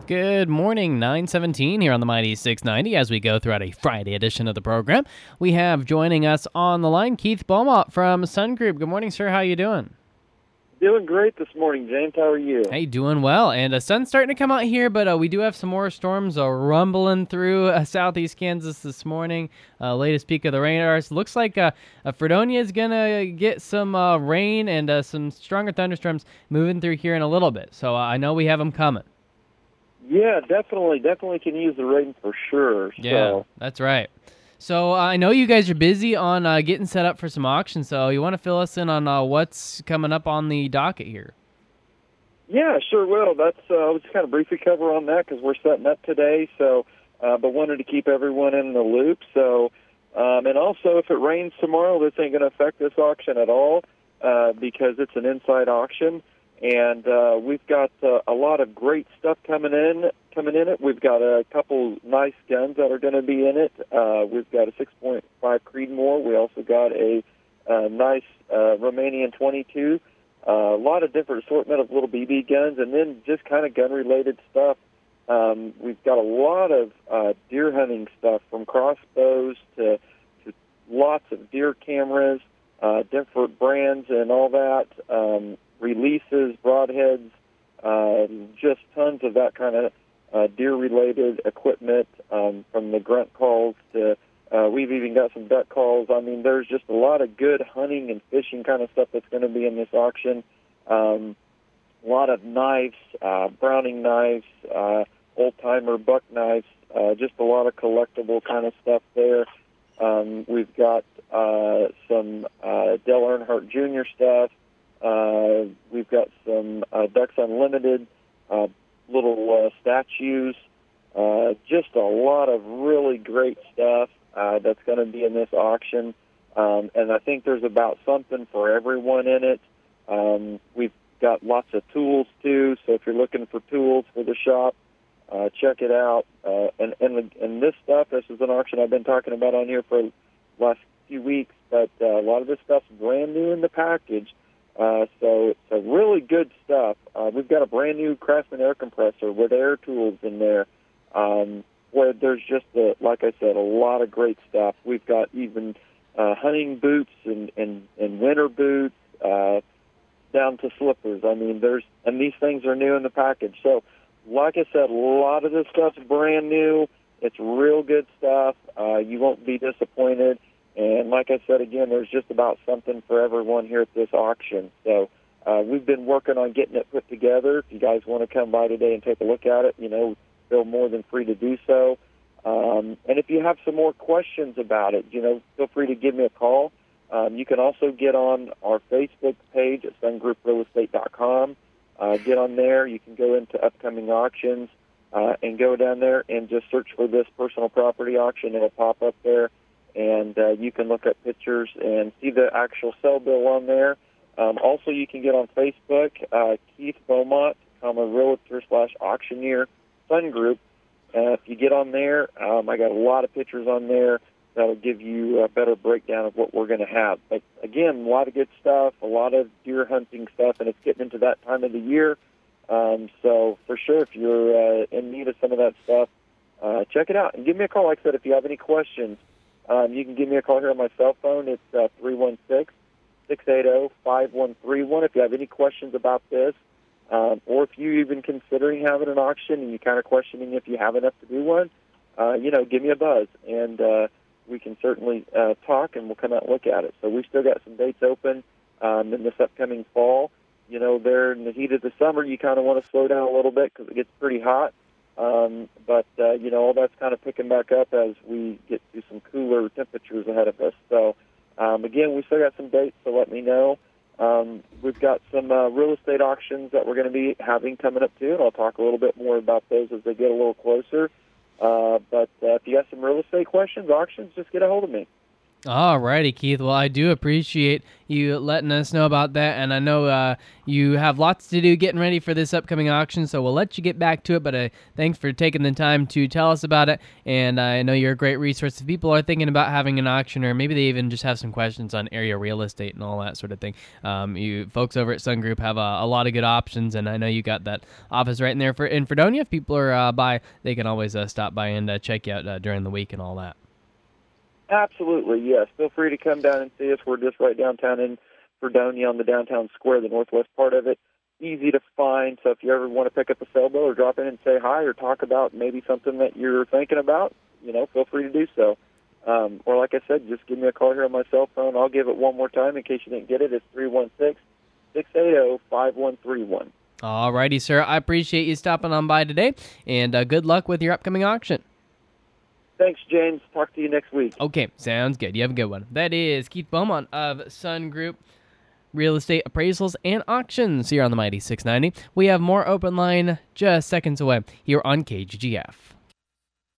Good morning, 917 here on the Mighty 690 as we go throughout a Friday edition of the program. We have joining us on the line Keith Beaumont from Sun Group. Good morning, sir. How you doing? Doing great this morning, James. How are you? Hey, doing well. And the sun's starting to come out here, but we do have some more storms rumbling through southeast Kansas this morning. Latest peak of the radars. Looks like Fredonia is going to get some rain and some stronger thunderstorms moving through here in a little bit. So I know we have them coming. Yeah, definitely can use the rain for sure. Yeah, that's right. So I know you guys are busy on getting set up for some auctions, so you want to fill us in on what's coming up on the docket here? Yeah, sure will. That's I'll just kind of briefly cover on that because we're setting up today. So, but wanted to keep everyone in the loop. So, and also if it rains tomorrow, this ain't going to affect this auction at all because it's an inside auction. And we've got a lot of great stuff coming in it. We've got a couple nice guns that are going to be in it. We've got a 6.5 Creedmoor. We also got a nice Romanian 22. A lot of different assortment of little BB guns, and then just kind of gun-related stuff. We've got a lot of deer hunting stuff, from crossbows to lots of deer cameras, different brands and all that. Releases, broadheads, just tons of that kind of deer-related equipment, from the grunt calls to we've even got some duck calls. I mean, there's just a lot of good hunting and fishing kind of stuff that's going to be in this auction. A lot of knives, Browning knives, old-timer buck knives, just a lot of collectible kind of stuff there. We've got some Dale Earnhardt Jr. stuff. We've got some Ducks Unlimited, little statues, just a lot of really great stuff that's going to be in this auction. And I think there's about something for everyone in it. We've got lots of tools, too, so if you're looking for tools for the shop, check it out. And this stuff, this is an auction I've been talking about on here for the last few weeks, but a lot of this stuff's brand new in the package. So it's a really good stuff. We've got a brand new Craftsman air compressor with air tools in there, where there's just, like I said, a lot of great stuff. We've got even hunting boots and winter boots, down to slippers. I mean, and these things are new in the package. So, like I said, a lot of this stuff's brand new. It's real good stuff. You won't be disappointed. And like I said, again, there's just about something for everyone here at this auction. So we've been working on getting it put together. If you guys want to come by today and take a look at it, feel more than free to do so. And if you have some more questions about it, feel free to give me a call. You can also get on our Facebook page at sungrouprealestate.com. Get on there. You can go into upcoming auctions and go down there and just search for this personal property auction. It'll pop up there. And you can look at pictures and see the actual sale bill on there. Also, you can get on Facebook, Keith Beaumont, realtor/auctioneer, Sun Group. If you get on there, I got a lot of pictures on there that'll give you a better breakdown of what we're going to have. But again, a lot of good stuff, a lot of deer hunting stuff, and it's getting into that time of the year. So for sure, if you're in need of some of that stuff, check it out and give me a call. Like I said, if you have any questions, you can give me a call here on my cell phone. It's 316-680-5131. If you have any questions about this, or if you're even considering having an auction and you're kind of questioning if you have enough to do one, give me a buzz, and we can certainly talk, and we'll come out and look at it. So we've still got some dates open in this upcoming fall. There in the heat of the summer, you kind of want to slow down a little bit because it gets pretty hot. But all that's kind of picking back up as we get to some cooler temperatures ahead of us. So, again, we still got some dates, so let me know. We've got some real estate auctions that we're going to be having coming up, too, and I'll talk a little bit more about those as they get a little closer. But if you have some real estate questions, auctions, just get a hold of me. Alrighty, Keith. Well, I do appreciate you letting us know about that, and I know you have lots to do getting ready for this upcoming auction, so we'll let you get back to it, but thanks for taking the time to tell us about it, and I know you're a great resource if people are thinking about having an auction, or maybe they even just have some questions on area real estate and all that sort of thing. You folks over at Sun Group have a lot of good options, and I know you got that office right in there in Fredonia. If people are by, they can always stop by and check you out during the week and all that. Absolutely, yes. Feel free to come down and see us. We're just right downtown in Fredonia on the downtown square, the northwest part of it. Easy to find, so if you ever want to pick up a sailboat or drop in and say hi or talk about maybe something that you're thinking about, feel free to do so. Or like I said, just give me a call here on my cell phone. I'll give it one more time in case you didn't get it. It's 316-680-5131. All righty, sir. I appreciate you stopping on by today, and good luck with your upcoming auction. Thanks, James. Talk to you next week. Okay, sounds good. You have a good one. That is Keith Beaumont of Sun Group Real Estate Appraisals and Auctions here on the Mighty 690. We have more open line just seconds away here on KGGF.